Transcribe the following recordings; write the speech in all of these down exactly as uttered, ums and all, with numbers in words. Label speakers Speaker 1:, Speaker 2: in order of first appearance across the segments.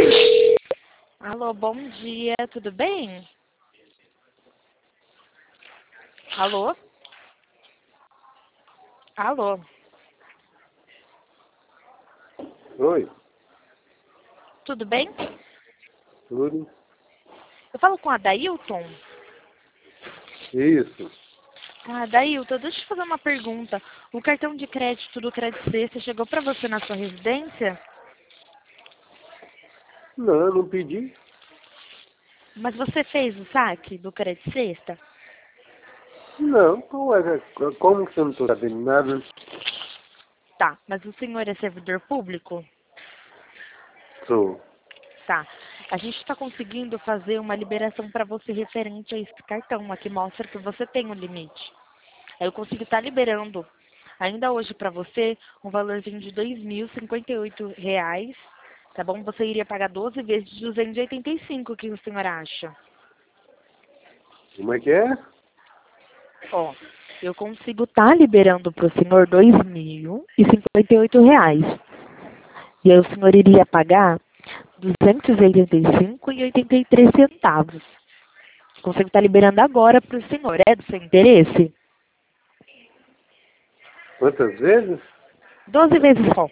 Speaker 1: Alô, bom dia, tudo bem? Alô? Alô?
Speaker 2: Oi,
Speaker 1: Tudo bem?
Speaker 2: tudo?
Speaker 1: Eu falo com a Dailton.
Speaker 2: Isso.
Speaker 1: Ah, Dailton, deixa eu te fazer uma pergunta. O cartão de crédito do Crédito Sexta chegou para você na sua residência?
Speaker 2: Não, não pedi.
Speaker 1: Mas você fez o saque do Crédito Sexta?
Speaker 2: Não, pô, é- como que você não está sabendo nada?
Speaker 1: Tá, mas o senhor é servidor público?
Speaker 2: Sou.
Speaker 1: Tá. A gente está conseguindo fazer uma liberação para você referente a esse cartão. Aqui mostra que você tem um limite. Aí eu consigo estar liberando ainda hoje para você um valorzinho de dois mil e cinquenta e oito reais, tá bom? Você iria pagar doze vezes de duzentos e oitenta e cinco, o que o senhor acha?
Speaker 2: Como é que é?
Speaker 1: Ó, eu consigo estar liberando para o senhor dois mil e cinquenta e oito reais. E aí o senhor iria pagar duzentos e oitenta e cinco reais e oitenta e três centavos. Consigo estar liberando agora para o senhor. É do seu interesse?
Speaker 2: Quantas vezes?
Speaker 1: doze vezes só.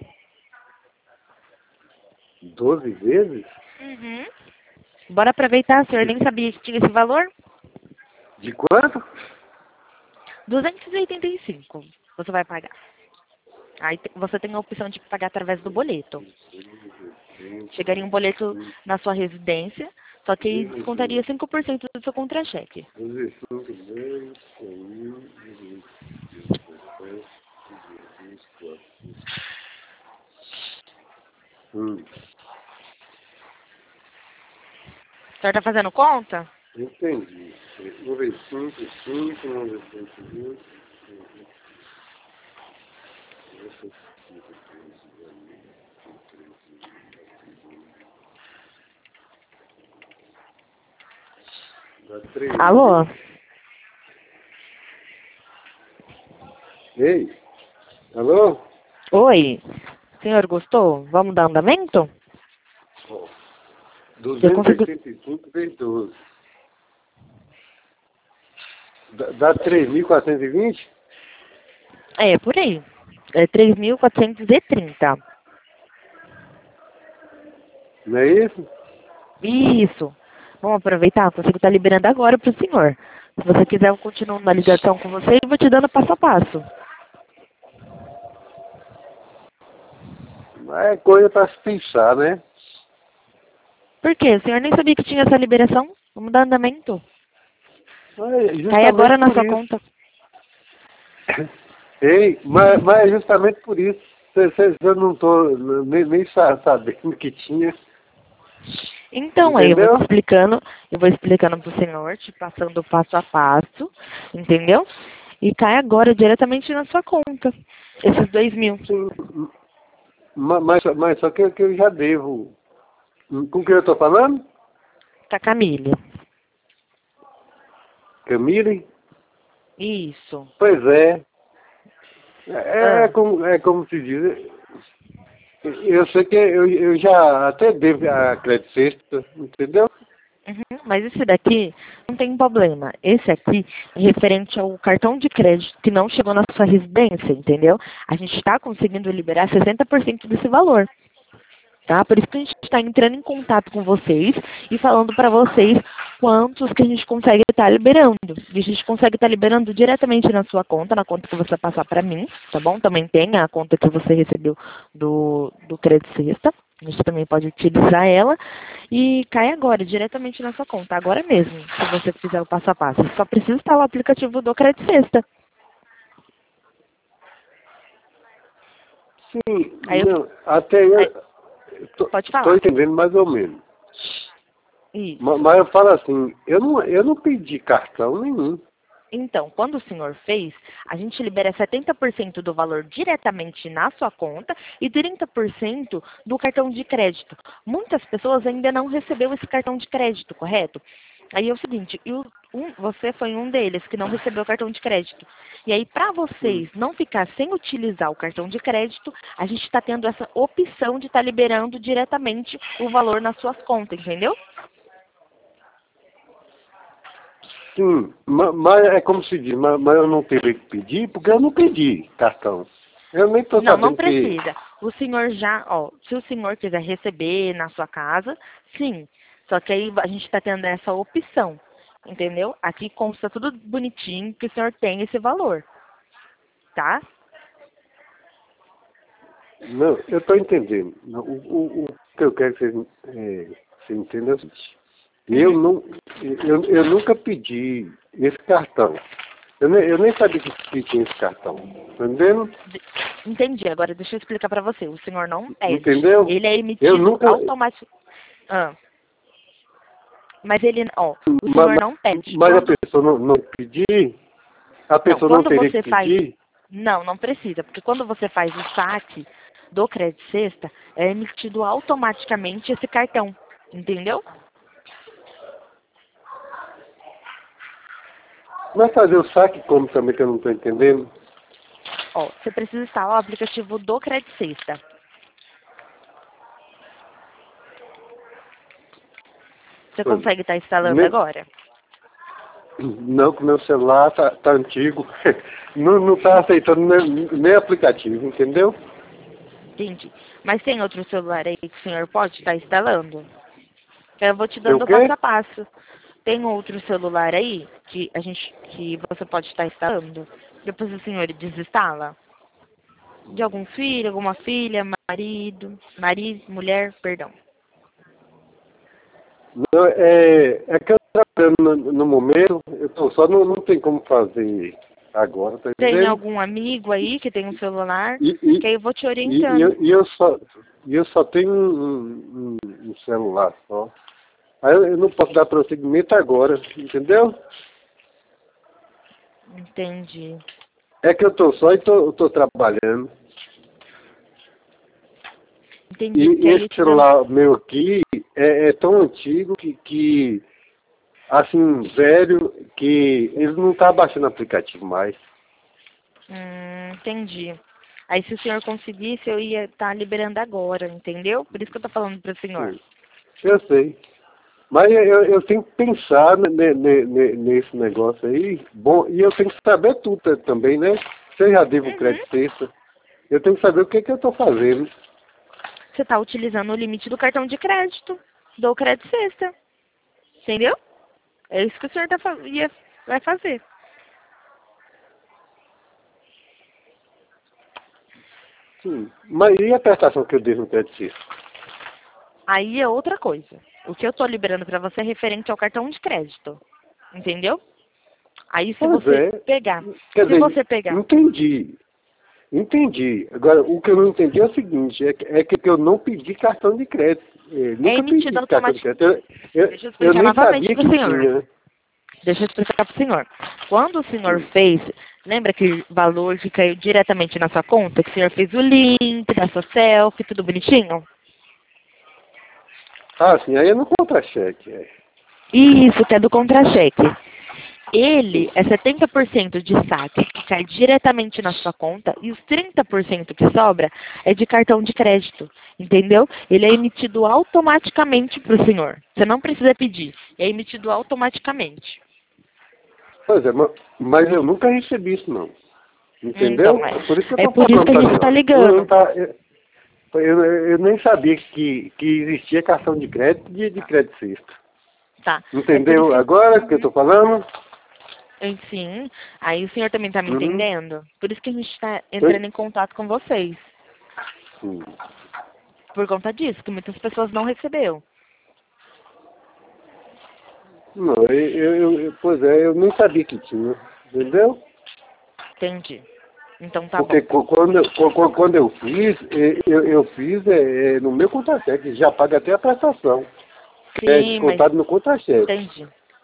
Speaker 2: Doze vezes?
Speaker 1: Uhum. Bora aproveitar, o senhor nem sabia que tinha esse valor?
Speaker 2: De quanto?
Speaker 1: duzentos e oitenta e cinco você vai pagar. Aí te- você tem a opção de pagar através do boleto. Chegaria um boleto na sua residência, só que aí descontaria cinco por cento do seu contra-cheque.
Speaker 2: doze, cinco, dez, cem mil, Hum,
Speaker 1: O senhor tá fazendo conta?
Speaker 2: entendi. noventa e cinco, cinco, noventa e cinco, dá três
Speaker 1: Alô?
Speaker 2: mil. Ei, alô?
Speaker 1: Oi? O senhor gostou? Vamos dar andamento?
Speaker 2: Ó,
Speaker 1: Eu
Speaker 2: duzentos e
Speaker 1: consigo...
Speaker 2: oitenta e cinco vezes doze. Dá, dá três mil quatrocentos e vinte?
Speaker 1: É, por aí. É três mil quatrocentos e trinta.
Speaker 2: Não é isso?
Speaker 1: Isso. Vamos aproveitar, consigo estar liberando agora para o senhor. Se você quiser, eu continuo na ligação com você e vou te dando passo a passo.
Speaker 2: Mas é coisa para se pensar, né?
Speaker 1: Por quê? O senhor nem sabia que tinha essa liberação? Vamos dar andamento.
Speaker 2: Mas
Speaker 1: Cai agora
Speaker 2: justamente
Speaker 1: na
Speaker 2: por
Speaker 1: sua
Speaker 2: isso.
Speaker 1: conta.
Speaker 2: Ei, mas, mas é justamente por isso. Se- se- Eu não estou nem, nem sa- sabendo que tinha.
Speaker 1: Então, aí eu vou te
Speaker 2: Entendeu?
Speaker 1: explicando, eu vou explicando pro senhor, te passando passo a passo, entendeu? E cai agora diretamente na sua conta. Esses dois mil.
Speaker 2: Sim. Ma- Mas, mas só que, que eu já devo. Com quem eu estou falando?
Speaker 1: Tá, Camille?
Speaker 2: Camille?
Speaker 1: Isso.
Speaker 2: Pois é. É, é
Speaker 1: Ah.
Speaker 2: como, é como se diz. Eu sei que eu, eu já até devo a crédito sexta, entendeu?
Speaker 1: Uhum, mas esse daqui não tem problema. Esse aqui é referente ao cartão de crédito que não chegou na sua residência, entendeu? A gente está conseguindo liberar sessenta por cento desse valor, tá? Por isso que a gente está entrando em contato com vocês e falando para vocês quantos que a gente consegue estar liberando. E a gente consegue estar liberando diretamente na sua conta, na conta que você passar para mim, tá bom? Também tem a conta que você recebeu do, do Crédito Sexta. A gente também pode utilizar ela e cai agora, diretamente na sua conta, agora mesmo, se você fizer o passo a passo. Só precisa instalar o aplicativo do Crédito Sexta.
Speaker 2: Sim,
Speaker 1: Aí eu,
Speaker 2: não, até
Speaker 1: aí,
Speaker 2: eu
Speaker 1: pode
Speaker 2: estou
Speaker 1: falar.
Speaker 2: entendendo mais ou menos.
Speaker 1: Isso.
Speaker 2: Ma- Mas eu falo assim, eu não, eu não pedi cartão nenhum.
Speaker 1: Então, quando o senhor fez, a gente libera setenta por cento do valor diretamente na sua conta e trinta por cento do cartão de crédito. Muitas pessoas ainda não receberam esse cartão de crédito, correto? Aí é o seguinte, e o- um- você foi um deles que não recebeu o cartão de crédito. E aí, para
Speaker 2: Hum.
Speaker 1: vocês não ficar sem utilizar o cartão de crédito, a gente está tendo essa opção de estar liberando diretamente o valor nas suas contas, entendeu?
Speaker 2: Sim, ma- mas é como se diz, mas, mas eu não teria que pedir, porque eu não pedi cartão. Eu nem estou
Speaker 1: Não, não
Speaker 2: sabendo que...
Speaker 1: precisa. O senhor já, ó, se o senhor quiser receber na sua casa, sim. Só que aí a gente está tendo essa opção, entendeu? Aqui consta tudo bonitinho que o senhor tem esse valor, tá?
Speaker 2: Não, eu estou entendendo. Não, O, o, o que eu quero que você, é, você entenda é o seguinte. Eu,
Speaker 1: Uhum.
Speaker 2: não, eu, eu nunca pedi esse cartão. Eu nem, eu nem sabia que, que tinha esse cartão. Entendendo?
Speaker 1: De- Entendi. Agora deixa eu explicar para você. O senhor não pede.
Speaker 2: Entendeu?
Speaker 1: Ele é
Speaker 2: Eu
Speaker 1: emitido
Speaker 2: nunca...
Speaker 1: automaticamente. Ah, mas ele, ó, o
Speaker 2: ma-
Speaker 1: senhor
Speaker 2: ma-
Speaker 1: não pede.
Speaker 2: Mas a
Speaker 1: Quando,
Speaker 2: pessoa não, não pedir, a
Speaker 1: não,
Speaker 2: pessoa não
Speaker 1: quando
Speaker 2: teria que
Speaker 1: você faz,
Speaker 2: pedir.
Speaker 1: não, não precisa, porque quando você faz o saque do Crédito Sexta, é emitido automaticamente esse cartão, entendeu?
Speaker 2: Mas fazer o saque como também que eu não estou entendendo?
Speaker 1: Ó, você precisa instalar o aplicativo do Crédito Sexta. Você
Speaker 2: Pois,
Speaker 1: consegue estar instalando
Speaker 2: nem-
Speaker 1: agora?
Speaker 2: Não, que meu celular tá, tá antigo. Não, não tá aceitando nem, nem aplicativo, entendeu?
Speaker 1: Entendi. Mas tem outro celular aí que o senhor pode estar instalando? Eu vou te
Speaker 2: Tem o
Speaker 1: dando o
Speaker 2: quê?
Speaker 1: passo a passo. Tem outro celular aí que a gente que você pode estar instalando? Depois o senhor desinstala? De algum filho, alguma filha, marido, marido, mulher, perdão.
Speaker 2: Não, é, é que eu tô trabalhando no, no momento, eu tô, só não, não tem como fazer agora, tá
Speaker 1: Tem
Speaker 2: entendendo?
Speaker 1: algum amigo aí que tem um celular?
Speaker 2: E, e,
Speaker 1: Que aí eu vou te
Speaker 2: e, e,
Speaker 1: orientando.
Speaker 2: eu, e eu só, e eu só tenho um, um, um celular só. Aí eu, eu não posso dar prosseguimento agora, entendeu?
Speaker 1: Entendi.
Speaker 2: É que eu tô só e tô, tô trabalhando.
Speaker 1: Entendi,
Speaker 2: E
Speaker 1: porque aí
Speaker 2: esse
Speaker 1: eu te dando.
Speaker 2: celular meu aqui é, é tão antigo que, que, assim, velho, que ele não tá baixando aplicativo mais.
Speaker 1: Hum, entendi. Aí se o senhor conseguisse, eu ia estar liberando agora, entendeu? Por isso que eu tô falando pro senhor.
Speaker 2: Sim, eu sei. Mas eu, eu tenho que pensar ne- ne- ne- nesse negócio aí. Bom, e eu tenho que saber tudo ta- também, né? Se eu já devo
Speaker 1: Uhum.
Speaker 2: crédito sexta, eu tenho que saber o que, que eu estou fazendo.
Speaker 1: Você está utilizando o limite do cartão de crédito, do crédito sexta. Entendeu? É isso que o senhor tá, fa- ia, vai fazer.
Speaker 2: Sim. Mas e a prestação que eu devo no crédito sexta?
Speaker 1: Aí é outra coisa. O que eu tô liberando para você é referente ao cartão de crédito. Entendeu? Aí se
Speaker 2: Pois
Speaker 1: você
Speaker 2: é.
Speaker 1: pegar,
Speaker 2: Quer
Speaker 1: se
Speaker 2: dizer,
Speaker 1: você pegar,
Speaker 2: entendi. Entendi. Agora, o que eu não entendi é o seguinte, é que, é que eu não pedi cartão de crédito. Eu
Speaker 1: é
Speaker 2: nunca
Speaker 1: emitido
Speaker 2: pedi cartão de
Speaker 1: automaticamente.
Speaker 2: crédito. Eu, eu,
Speaker 1: Deixa eu
Speaker 2: eu
Speaker 1: explicar
Speaker 2: nem
Speaker 1: novamente
Speaker 2: sabia
Speaker 1: para o
Speaker 2: que
Speaker 1: senhor.
Speaker 2: tinha.
Speaker 1: Deixa eu explicar para o senhor. Quando o senhor
Speaker 2: Hum.
Speaker 1: fez, lembra que valor que caiu diretamente na sua conta, que o senhor fez o link da sua selfie, tudo bonitinho?
Speaker 2: Ah, sim, aí é no contra-cheque. É.
Speaker 1: Isso, que é do contra-cheque. Ele é setenta por cento de saque que cai diretamente na sua conta e os trinta por cento que sobra é de cartão de crédito, entendeu? Ele é emitido automaticamente para o senhor. Você não precisa pedir, é emitido automaticamente.
Speaker 2: Pois é, ma- mas eu nunca recebi isso, não.
Speaker 1: Então,
Speaker 2: Entendeu?
Speaker 1: é,
Speaker 2: Por isso que eu
Speaker 1: é
Speaker 2: estou
Speaker 1: por isso
Speaker 2: falando
Speaker 1: que a
Speaker 2: para a
Speaker 1: gente está
Speaker 2: senhora. Eu, não
Speaker 1: ligando.
Speaker 2: tá, eu, eu, eu nem sabia que, que existia cartão de crédito de, de crédito sexta.
Speaker 1: Tá? É por isso
Speaker 2: Entendeu
Speaker 1: que,
Speaker 2: agora que eu estou falando?
Speaker 1: sim, aí o senhor também está me
Speaker 2: Uhum.
Speaker 1: entendendo? Por isso que a gente está
Speaker 2: Oi?
Speaker 1: entrando em contato com vocês.
Speaker 2: Hum.
Speaker 1: Por conta disso, que muitas pessoas não receberam.
Speaker 2: Não, eu, eu, eu- pois é, eu nem sabia que tinha, entendeu?
Speaker 1: Entendi. Então tá
Speaker 2: Porque
Speaker 1: bom.
Speaker 2: co- quando, eu- co- co- quando eu fiz, eh, eu, eu fiz é, é, no meu contra-cheque, já paga até a prestação, que é
Speaker 1: Sim, mas
Speaker 2: descontado no contra-cheque,
Speaker 1: entendi.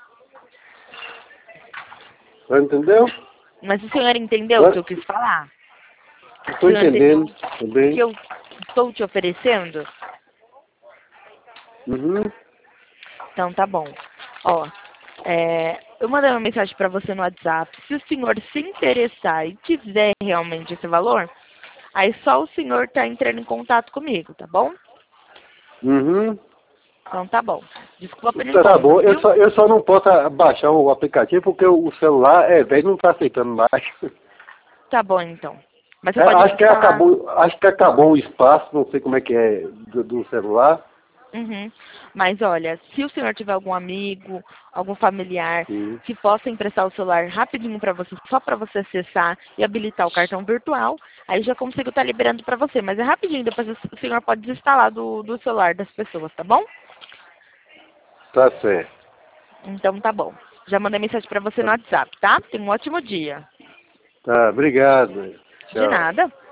Speaker 2: tá, entendeu?
Speaker 1: Mas o senhor entendeu o que
Speaker 2: Agora,
Speaker 1: eu quis falar? O
Speaker 2: estou
Speaker 1: senhor entendeu
Speaker 2: entendendo
Speaker 1: o
Speaker 2: também.
Speaker 1: que eu estou te oferecendo?
Speaker 2: Uhum.
Speaker 1: Então tá bom. Ó, É, eu mandei uma mensagem para você no WhatsApp. Se o senhor se interessar e quiser realmente esse valor, aí só o senhor tá entrando em contato comigo, tá bom?
Speaker 2: Uhum.
Speaker 1: Então tá bom. Desculpa pelo
Speaker 2: Tá, tá
Speaker 1: incômodo,
Speaker 2: bom, eu
Speaker 1: viu?
Speaker 2: só, eu só não posso ah, baixar o aplicativo porque o celular é velho, não tá aceitando mais.
Speaker 1: Tá bom, então. Mas você
Speaker 2: É,
Speaker 1: pode
Speaker 2: acho que
Speaker 1: instalar.
Speaker 2: acabou, acho que acabou o espaço, não sei como é que é do, do celular.
Speaker 1: Uhum. Mas olha, se o senhor tiver algum amigo, algum familiar
Speaker 2: Sim.
Speaker 1: que possa emprestar o celular rapidinho para você, só para você acessar e habilitar o cartão virtual, aí já consigo estar liberando para você. Mas é rapidinho, depois o senhor pode desinstalar do, do celular das pessoas, tá bom?
Speaker 2: Tá certo.
Speaker 1: Então tá bom. Já mandei mensagem para você
Speaker 2: Tá,
Speaker 1: no WhatsApp, tá? Tenha um ótimo dia.
Speaker 2: tá, obrigado.
Speaker 1: De
Speaker 2: Tchau.
Speaker 1: nada.